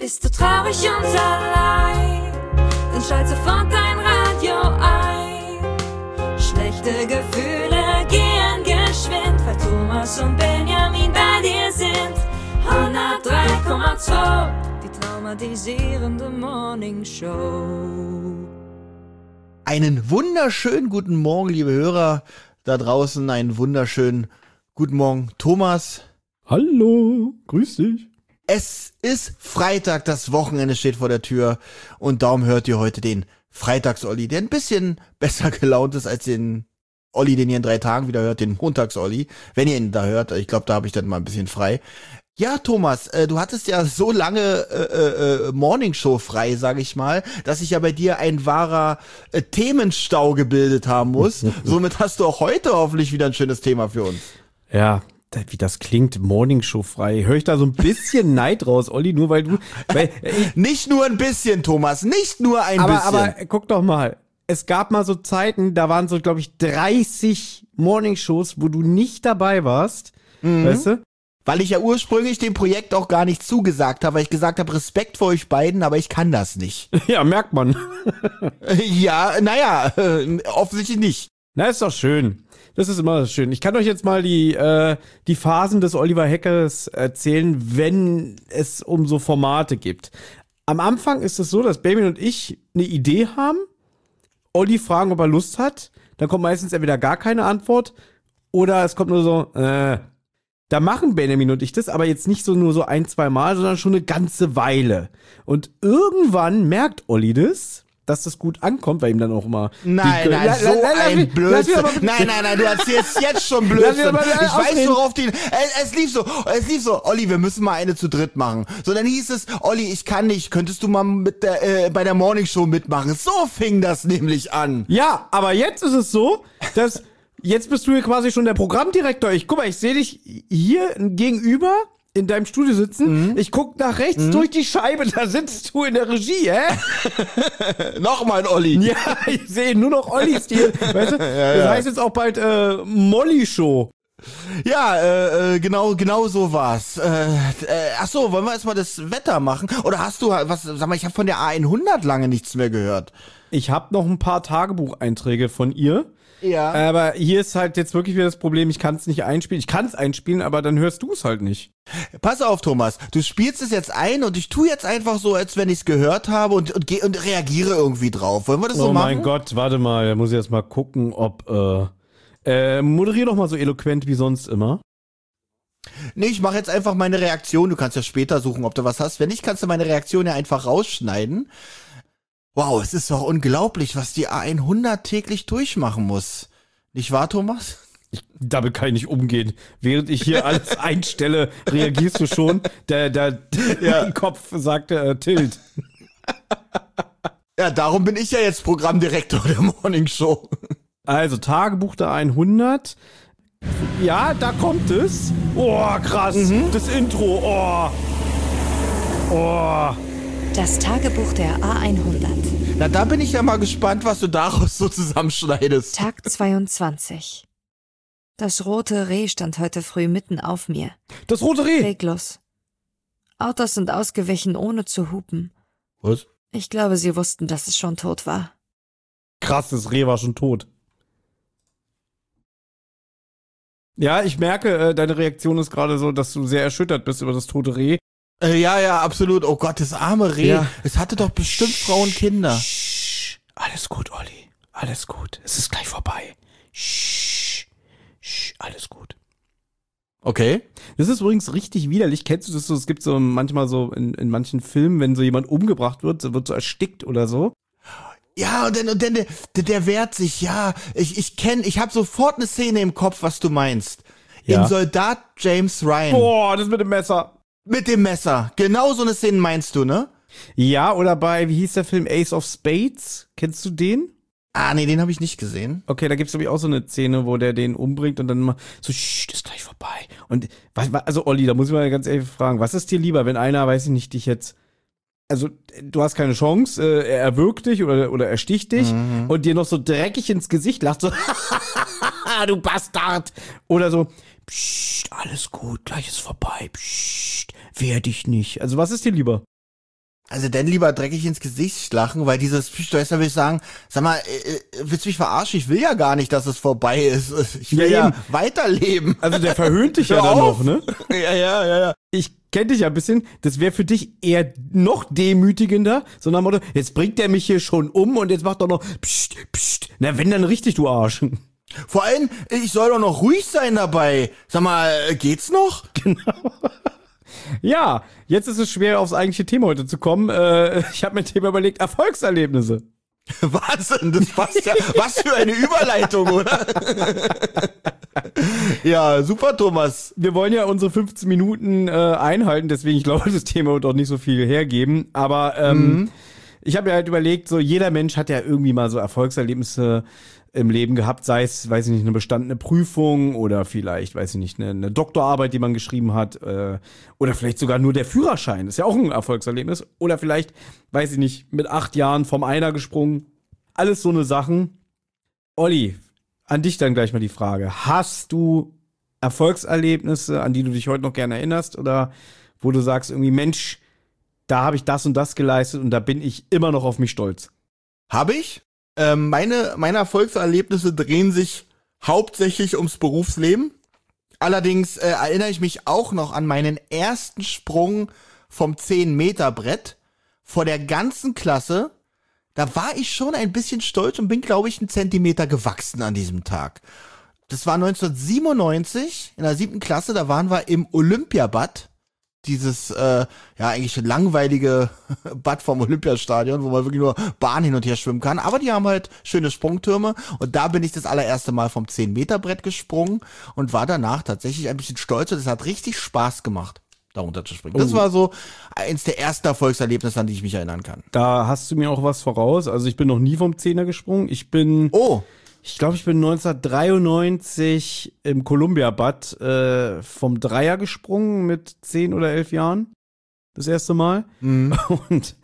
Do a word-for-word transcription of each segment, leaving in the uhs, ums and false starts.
Bist du traurig und allein, dann schalt sofort dein Radio ein. Schlechte Gefühle gehen geschwind, weil Thomas und Benjamin bei dir sind. hundertdrei Komma zwei, die traumatisierende Morning Show. Einen wunderschönen guten Morgen, liebe Hörer da draußen. Einen wunderschönen guten Morgen, Thomas. Hallo, grüß dich. Es ist Freitag, das Wochenende steht vor der Tür und darum hört ihr heute den Freitags-Olli, der ein bisschen besser gelaunt ist als den Olli, den ihr in drei Tagen wieder hört, den Montags-Olli, wenn ihr ihn da hört. Ich glaube, da habe ich dann mal ein bisschen frei. Ja, Thomas, äh, du hattest ja so lange äh, äh, Morningshow frei, sage ich mal, dass sich ja bei dir ein wahrer äh, Themenstau gebildet haben muss. Somit hast du auch heute hoffentlich wieder ein schönes Thema für uns. Ja, wie das klingt, Morningshow frei. Höre ich da so ein bisschen Neid raus, Olli, nur weil du... Weil, äh, nicht nur ein bisschen, Thomas, nicht nur ein aber, bisschen. Aber guck doch mal, es gab mal so Zeiten, da waren so, glaube ich, dreißig Morningshows, wo du nicht dabei warst, Mhm. weißt du? Weil ich ja ursprünglich dem Projekt auch gar nicht zugesagt habe, weil ich gesagt habe, Respekt vor euch beiden, aber ich kann das nicht. Ja, merkt man. Ja, naja, äh, offensichtlich nicht. Na, ist doch schön. Das ist immer schön. Ich kann euch jetzt mal die äh, die Phasen des Oliver Heckers erzählen, wenn es um so Formate geht. Am Anfang ist es so, dass Benjamin und ich eine Idee haben, Olli fragen, ob er Lust hat, dann kommt meistens entweder gar keine Antwort oder es kommt nur so, äh, da machen Benjamin und ich das, aber jetzt nicht so nur so ein, zwei Mal, sondern schon eine ganze Weile. Und irgendwann merkt Olli das, dass das gut ankommt, weil ihm dann auch immer... Nein, die, nein, la, so la, la, ein la, Blödsinn. la, Nein, nein, nein, du erzählst jetzt schon Blödsinn. Ich weiß, worauf die... Es, es lief so, es lief so, Olli, wir müssen mal eine zu dritt machen. So, dann hieß es, Olli, ich kann nicht, könntest du mal mit der, äh, bei der Morningshow mitmachen? So fing das nämlich an. Ja, aber jetzt ist es so, dass... Jetzt bist du hier quasi schon der Programmdirektor. Ich guck mal, ich sehe dich hier gegenüber in deinem Studio sitzen. Mhm. Ich guck nach rechts mhm. durch die Scheibe, da sitzt du in der Regie, hä? Nochmal ein Olli. Ja, ich sehe nur noch Ollis hier. Weißt du? Ja, das ja. heißt jetzt auch bald äh, Molly-Show. Ja, äh, genau, genau so war's. Äh, äh, ach so, wollen wir erstmal das Wetter machen? Oder hast du, was, sag mal, ich habe von der A hundert lange nichts mehr gehört. Ich habe noch ein paar Tagebucheinträge von ihr. Ja. Aber hier ist halt jetzt wirklich wieder das Problem, ich kann es nicht einspielen. Ich kann es einspielen, aber dann hörst du es halt nicht. Pass auf, Thomas, du spielst es jetzt ein und ich tu jetzt einfach so, als wenn ich es gehört habe und, und, und reagiere irgendwie drauf. Wollen wir das so oh machen? Oh mein Gott, warte mal, da muss ich jetzt mal gucken, ob, äh, äh, moderier doch mal so eloquent wie sonst immer. Nee, ich mache jetzt einfach meine Reaktion. Du kannst ja später suchen, ob du was hast. Wenn nicht, kannst du meine Reaktion ja einfach rausschneiden. Wow, es ist doch unglaublich, was die A hundert täglich durchmachen muss. Nicht wahr, Thomas? Ich, damit kann ich nicht umgehen. Während ich hier alles einstelle, reagierst du schon. Der, der, der ja. Kopf sagt äh, Tilt. Ja, darum bin ich ja jetzt Programmdirektor der Morning Show. Also, Tagebuch der hundert. Ja, da kommt es. Oh, krass. Mhm. Das Intro. Oh. Oh. Das Tagebuch der A hundert. Na, da bin ich ja mal gespannt, was du daraus so zusammenschneidest. Tag zweiundzwanzig. Das rote Reh stand heute früh mitten auf mir. Das rote Reh? Reglos. Autos sind ausgewichen, ohne zu hupen. Was? Ich glaube, sie wussten, dass es schon tot war. Krass, das Reh war schon tot. Ja, ich merke, äh, deine Reaktion ist gerade so, dass du sehr erschüttert bist über das tote Reh. Äh, ja, ja, absolut. Oh Gott, das arme Reh. Ja. Es hatte doch bestimmt Frauen und Kinder. Shh. Alles gut, Olli. Alles gut. Es ist gleich vorbei. Shh. Shh. Alles gut. Okay. Das ist übrigens richtig widerlich. Kennst du das so? Es gibt so manchmal so in, in manchen Filmen, wenn so jemand umgebracht wird, so wird so erstickt oder so. Ja, und dann, und dann der, der, der wehrt sich. Ja, ich, ich kenn, ich habe sofort eine Szene im Kopf, was du meinst. Ja. In Soldat James Ryan. Boah, das mit dem Messer. Mit dem Messer. Genau so eine Szene meinst du, ne? Ja, oder bei, wie hieß der Film, Ace of Spades? Kennst du den? Ah, nee, den habe ich nicht gesehen. Okay, da gibt's glaube ich auch so eine Szene, wo der den umbringt und dann mal so, shh, das ist gleich vorbei. Und, also Olli, da muss ich mal ganz ehrlich fragen, was ist dir lieber, wenn einer, weiß ich nicht, dich jetzt, also du hast keine Chance, äh, er erwürgt dich oder, oder er sticht dich mhm. und dir noch so dreckig ins Gesicht lacht, so, du Bastard. Oder so, psst, alles gut, gleich ist vorbei, psst, wehr dich nicht. Also was ist dir lieber? Also dann lieber dreckig ins Gesicht lachen, weil dieses Psychsteuer will ich sagen, sag mal, äh, willst du mich verarschen? Ich will ja gar nicht, dass es vorbei ist. Ich will ja, eben ja. weiterleben. Also der verhöhnt dich ja Hör dann auf. noch, ne? Ja, ja, ja, ja. Ich kenne dich ja ein bisschen, das wäre für dich eher noch demütigender, so nach dem Motto, jetzt bringt der mich hier schon um und jetzt macht er noch pst, pst. Na, wenn dann richtig, du Arsch. Vor allem, ich soll doch noch ruhig sein dabei. Sag mal, geht's noch? Genau. Ja, jetzt ist es schwer, aufs eigentliche Thema heute zu kommen. Äh, ich habe mir ein Thema überlegt, Erfolgserlebnisse. Wahnsinn, das passt ja. Was für eine Überleitung, oder? Ja, super, Thomas. Wir wollen ja unsere fünfzehn Minuten äh, einhalten, deswegen, ich glaube, das Thema wird auch nicht so viel hergeben. Aber ähm, mhm. ich habe mir halt überlegt, so jeder Mensch hat ja irgendwie mal so Erfolgserlebnisse im Leben gehabt, sei es, weiß ich nicht, eine bestandene Prüfung oder vielleicht, weiß ich nicht, eine, eine Doktorarbeit, die man geschrieben hat, äh, oder vielleicht sogar nur der Führerschein, ist ja auch ein Erfolgserlebnis, oder vielleicht, weiß ich nicht, mit acht Jahren vom Einer gesprungen, alles so eine Sachen. Olli, an dich dann gleich mal die Frage, hast du Erfolgserlebnisse, an die du dich heute noch gerne erinnerst, oder wo du sagst irgendwie, Mensch, da habe ich das und das geleistet und da bin ich immer noch auf mich stolz? Habe ich? Ähm, meine, meine Erfolgserlebnisse drehen sich hauptsächlich ums Berufsleben. Allerdings äh, erinnere ich mich auch noch an meinen ersten Sprung vom zehn Meter Brett vor der ganzen Klasse. Da war ich schon ein bisschen stolz und bin, glaube ich, einen Zentimeter gewachsen an diesem Tag. Das war neunzehnhundertsiebenundneunzig in der siebten Klasse, da waren wir im Olympiabad. Dieses, äh, ja, eigentlich langweilige Bad vom Olympiastadion, wo man wirklich nur Bahn hin und her schwimmen kann. Aber die haben halt schöne Sprungtürme. Und da bin ich das allererste Mal vom zehn Meter Brett gesprungen und war danach tatsächlich ein bisschen stolz. Und es hat richtig Spaß gemacht, da runterzuspringen. Das Oh. war so eins der ersten Erfolgserlebnisse, an die ich mich erinnern kann. Da hast du mir auch was voraus. Also ich bin noch nie vom Zehner gesprungen. Ich bin, Oh, ich glaube, ich bin neunzehnhundertdreiundneunzig im Olympiabad äh, vom Dreier gesprungen mit zehn oder elf Jahren. Das erste Mal. mhm. Und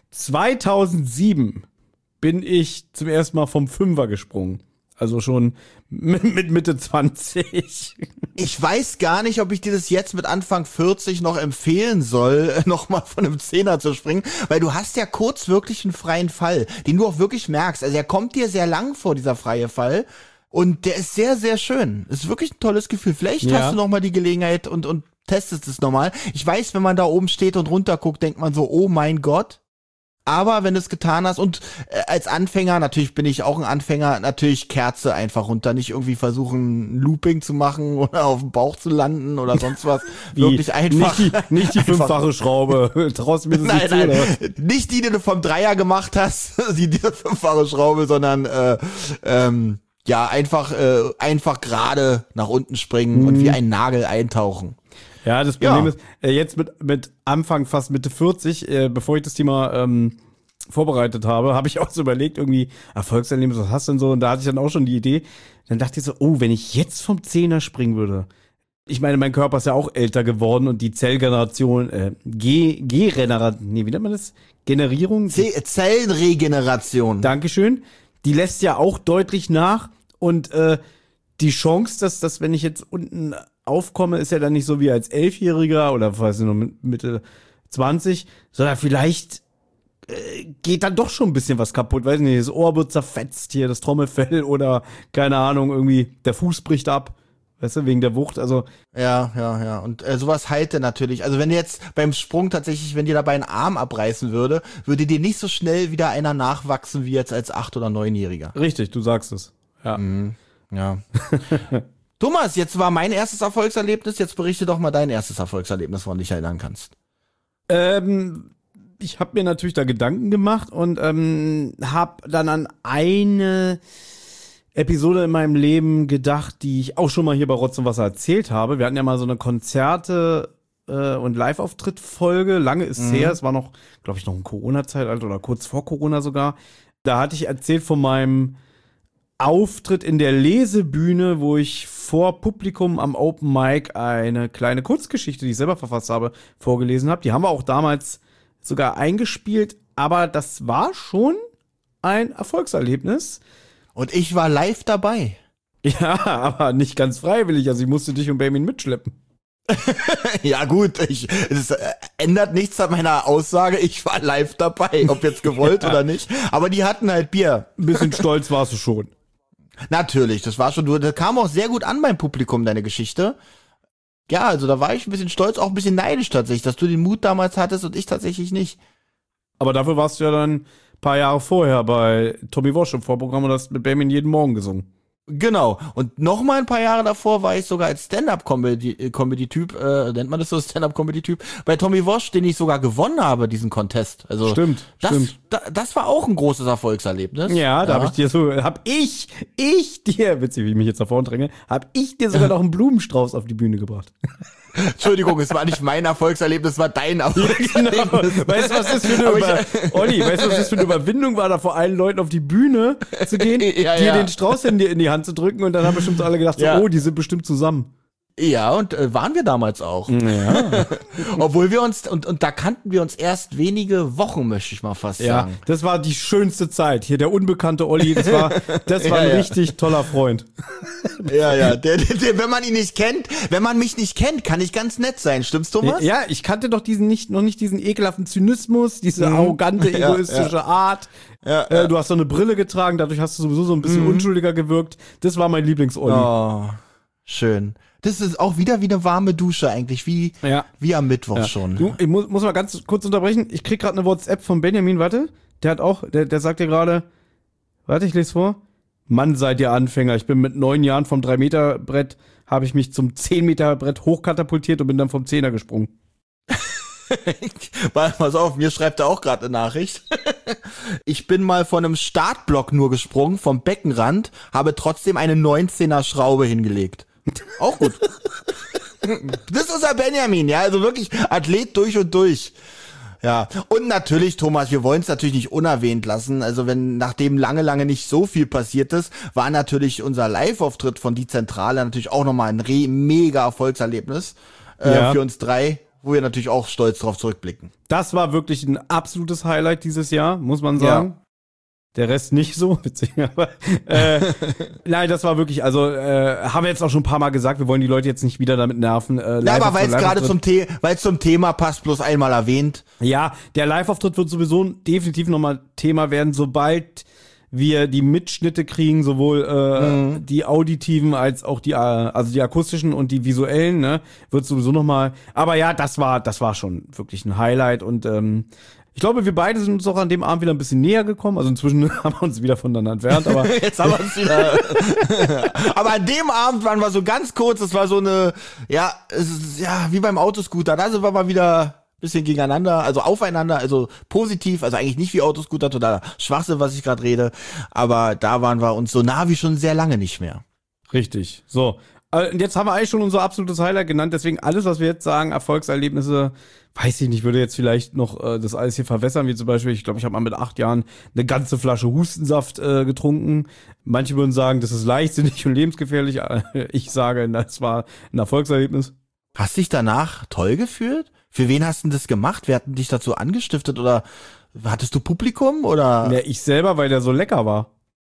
zweitausendsieben bin ich zum ersten Mal vom Fünfer gesprungen. Also schon mit, mit Mitte zwanzig. Ich weiß gar nicht, ob ich dir das jetzt mit Anfang vierzig noch empfehlen soll, nochmal von einem Zehner zu springen, weil du hast ja kurz wirklich einen freien Fall, den du auch wirklich merkst. Also er kommt dir sehr lang vor, dieser freie Fall, und der ist sehr, sehr schön. Ist wirklich ein tolles Gefühl. Vielleicht Ja. hast du nochmal die Gelegenheit und, und testest es nochmal. Ich weiß, wenn man da oben steht und runter guckt, denkt man so, oh mein Gott. Aber wenn du es getan hast und äh, als Anfänger, natürlich bin ich auch ein Anfänger, natürlich Kerze einfach runter, nicht irgendwie versuchen, ein Looping zu machen oder auf dem Bauch zu landen oder sonst was. Wirklich einfach. Nicht die, nicht die einfach- fünffache Schraube. Traust du mir das Nein, nicht zu, nein, oder? nicht die, die du vom Dreier gemacht hast, die diese fünffache Schraube, sondern äh, ähm, ja, einfach äh, einfach gerade nach unten springen Mhm. und wie ein Nagel eintauchen. Ja, das Problem Ja. ist, äh, jetzt mit, mit Anfang fast Mitte vierzig, äh, bevor ich das Thema ähm, vorbereitet habe, habe ich auch so überlegt, irgendwie, Erfolgserlebnis, was hast du denn so? Und da hatte ich dann auch schon die Idee. Dann dachte ich so, oh, wenn ich jetzt vom Zehner springen würde. Ich meine, mein Körper ist ja auch älter geworden und die Zellgeneration, äh, G, G-Generation, nee, wie nennt man das? Generierung? Z- Zellenregeneration. Dankeschön. Die lässt ja auch deutlich nach und äh, die Chance, dass, dass wenn ich jetzt unten aufkomme, ist ja dann nicht so wie als Elfjähriger oder weiß ich noch mit- Mitte zwanzig, sondern vielleicht äh, geht dann doch schon ein bisschen was kaputt. Weiß nicht, das Ohr wird zerfetzt hier, das Trommelfell oder keine Ahnung, irgendwie der Fuß bricht ab. Weißt du, wegen der Wucht, also Ja, ja, ja. Und äh, sowas halte natürlich. Also wenn jetzt beim Sprung tatsächlich, wenn dir dabei ein Arm abreißen würde, würde dir nicht so schnell wieder einer nachwachsen wie jetzt als acht- oder neunjähriger. richtig, du sagst es. Ja. Ja. Thomas, jetzt war mein erstes Erfolgserlebnis. Jetzt berichte doch mal dein erstes Erfolgserlebnis, woran du dich erinnern kannst. Ähm, ich habe mir natürlich da Gedanken gemacht und ähm, habe dann an eine Episode in meinem Leben gedacht, die ich auch schon mal hier bei Rotz und Wasser erzählt habe. Wir hatten ja mal so eine Konzerte äh, und Live-Auftritt-Folge. Lange ist es her. Es war noch, glaube ich, noch ein Corona-Zeitalter oder kurz vor Corona sogar. Da hatte ich erzählt von meinem Auftritt in der Lesebühne, wo ich vor Publikum am Open Mic eine kleine Kurzgeschichte, die ich selber verfasst habe, vorgelesen habe. Die haben wir auch damals sogar eingespielt, aber das war schon ein Erfolgserlebnis. Und ich war live dabei. Ja, aber nicht ganz freiwillig. Also ich musste dich und Benjamin mitschleppen. Ja gut, ich, es äh, ändert nichts an meiner Aussage. Ich war live dabei, ob jetzt gewollt oder nicht. Aber die hatten halt Bier. Ein bisschen stolz warst du schon. Natürlich, das war schon, das kam auch sehr gut an beim Publikum, deine Geschichte. Ja, also da war ich ein bisschen stolz, auch ein bisschen neidisch tatsächlich, dass du den Mut damals hattest und ich tatsächlich nicht. Aber dafür warst du ja dann ein paar Jahre vorher bei Tommy Walsh im Vorprogramm und hast mit Benjamin jeden Morgen gesungen. Genau. Und noch mal ein paar Jahre davor war ich sogar als Stand-Up-Comedy-Typ, äh, nennt man das so, Stand-Up-Comedy-Typ, bei Tommy Walsh, den ich sogar gewonnen habe, diesen Contest. Also Stimmt, das, stimmt. Da, das war auch ein großes Erfolgserlebnis. Ja, da habe ich dir so, hab ich, ich dir, witzig, wie ich mich jetzt da vorne dränge, hab ich dir sogar noch einen Blumenstrauß auf die Bühne gebracht. Entschuldigung, es war nicht mein Erfolgserlebnis, es war dein Erfolgserlebnis. Genau. Weißt du, was das für eine Über Olli, weißt du, was das für eine Überwindung war, da vor allen Leuten auf die Bühne zu gehen, ja, dir ja. den Strauß in die, in die Hand zu drücken und dann haben bestimmt alle gedacht, Ja. so, oh, die sind bestimmt zusammen. Ja, und äh, waren wir damals auch. Ja. Obwohl wir uns, und, und da kannten wir uns erst wenige Wochen, möchte ich mal fast Ja, sagen. das war die schönste Zeit. Hier der unbekannte Olli, das war, das war Ja, ein ja. richtig toller Freund. Ja, ja, der, der, der, wenn man ihn nicht kennt, wenn man mich nicht kennt, kann ich ganz nett sein, stimmt's, Thomas? Ja, ich kannte doch diesen nicht, noch nicht diesen ekelhaften Zynismus, diese arrogante, Ja, egoistische ja. Art. Ja, Äh, ja. du hast so eine Brille getragen, dadurch hast du sowieso so ein bisschen unschuldiger gewirkt. Das war mein Lieblings-Olli. Oh, schön. Das ist auch wieder wie eine warme Dusche eigentlich, wie, Ja. wie am Mittwoch Ja. schon. Du, ich muss, muss mal ganz kurz unterbrechen. Ich krieg gerade eine WhatsApp von Benjamin, warte. Der hat auch, der, der sagt dir gerade, warte, ich lese vor. Mann, seid ihr Anfänger. Ich bin mit neun Jahren vom drei Meter Brett, habe ich mich zum zehn Meter Brett hochkatapultiert und bin dann vom Zehner gesprungen. Pass auf, mir schreibt er auch gerade eine Nachricht. Ich bin mal von einem Startblock nur gesprungen, vom Beckenrand, habe trotzdem eine neunzehner Schraube hingelegt. Auch gut. Das ist unser Benjamin, ja, also wirklich Athlet durch und durch. Ja, und natürlich, Thomas, wir wollen es natürlich nicht unerwähnt lassen. Also wenn nachdem lange, lange nicht so viel passiert ist, war natürlich unser Live-Auftritt von Die Zentrale natürlich auch nochmal ein re mega Erfolgserlebnis äh, Ja. für uns drei, wo wir natürlich auch stolz drauf zurückblicken. Das war wirklich ein absolutes Highlight dieses Jahr, muss man sagen. Der Rest nicht so, witzig, aber äh, nein, das war wirklich, also äh, haben wir jetzt auch schon ein paar Mal gesagt, wir wollen die Leute jetzt nicht wieder damit nerven. Äh, Ja, aber weil es Live-Auftritt- gerade zum, The weil es zum Thema passt, bloß einmal erwähnt. Ja, der Live-Auftritt wird sowieso definitiv nochmal Thema werden, sobald wir die Mitschnitte kriegen, sowohl äh, Mhm. die auditiven als auch die, äh, also die akustischen und die visuellen, ne, wird sowieso nochmal. Aber ja, das war, das war schon wirklich ein Highlight und ähm, ich glaube, wir beide sind uns auch an dem Abend wieder ein bisschen näher gekommen. Also inzwischen haben wir uns wieder voneinander entfernt, aber Jetzt haben wir uns wieder. Aber an dem Abend waren wir so ganz kurz, es war so eine, ja, es ist, ja, wie beim Autoscooter, da sind wir mal wieder ein bisschen gegeneinander, also aufeinander, also positiv, also eigentlich nicht wie Autoscooter, total Schwachsinn, was ich gerade rede, aber da waren wir uns so nah wie schon sehr lange nicht mehr. richtig. So. Äh, Und jetzt haben wir eigentlich schon unser absolutes Highlight genannt, deswegen alles, was wir jetzt sagen, Erfolgserlebnisse, weiß ich nicht, würde jetzt vielleicht noch äh, das alles hier verwässern, wie zum Beispiel, ich glaube, ich habe mal mit acht Jahren eine ganze Flasche Hustensaft äh, getrunken. Manche würden sagen, das ist leichtsinnig und lebensgefährlich. Ich sage, das war ein Erfolgserlebnis. Hast dich danach toll gefühlt? Für wen hast du das gemacht? Wer hat dich dazu angestiftet oder hattest du Publikum oder? Ja, ich selber, weil der so lecker war.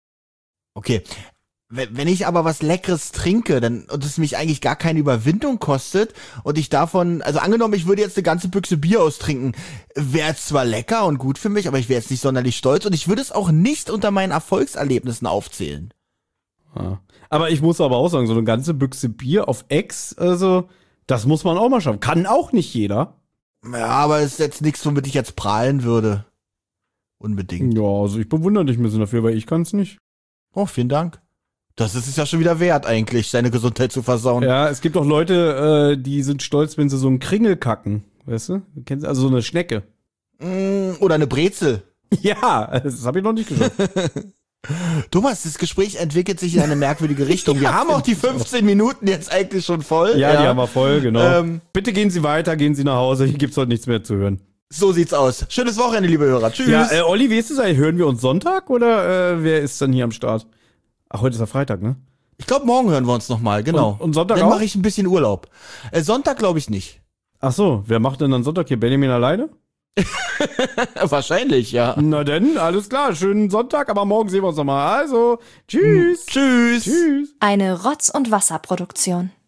Okay. Wenn wenn ich aber was Leckeres trinke, dann, und es mich eigentlich gar keine Überwindung kostet und ich davon, also angenommen, ich würde jetzt eine ganze Büchse Bier austrinken, wäre es zwar lecker und gut für mich, aber ich wäre jetzt nicht sonderlich stolz und ich würde es auch nicht unter meinen Erfolgserlebnissen aufzählen. Ja. Aber ich muss aber auch sagen, so eine ganze Büchse Bier auf Ex, also, das muss man auch mal schaffen. Kann auch nicht jeder. Ja, aber es ist jetzt nichts, womit ich jetzt prahlen würde. Unbedingt. Ja, also ich bewundere dich ein bisschen dafür, weil ich kann es nicht. Oh, vielen Dank. Das ist es ja schon wieder wert, eigentlich, seine Gesundheit zu versauen. Ja, es gibt auch Leute, äh, die sind stolz, wenn sie so einen Kringel kacken. Weißt du? Du kennst also so eine Schnecke. Mm, Oder eine Brezel. Ja, das habe ich noch nicht geschafft. Thomas, das Gespräch entwickelt sich in eine merkwürdige Richtung. Wir haben auch die fünfzehn Minuten jetzt eigentlich schon voll. Ja, die haben wir voll, genau. Ähm, Bitte gehen Sie weiter, gehen Sie nach Hause. Hier gibt's heute nichts mehr zu hören. So sieht's aus. Schönes Wochenende, liebe Hörer. Tschüss. Ja, äh, Olli, wie ist es eigentlich? Hören wir uns Sonntag oder äh, wer ist dann hier am Start? Ach, heute ist ja Freitag, ne? Ich glaube, morgen hören wir uns nochmal, genau. Und- und Sonntag Dann auch? mache ich ein bisschen Urlaub. Äh, Sonntag glaube ich nicht. Ach so, wer macht denn dann Sonntag hier? Benjamin alleine? Wahrscheinlich, ja. Na denn, alles klar. Schönen Sonntag, aber morgen sehen wir uns nochmal. Also, tschüss. Tschüss. Tschüss. Eine Rotz- und Wasserproduktion.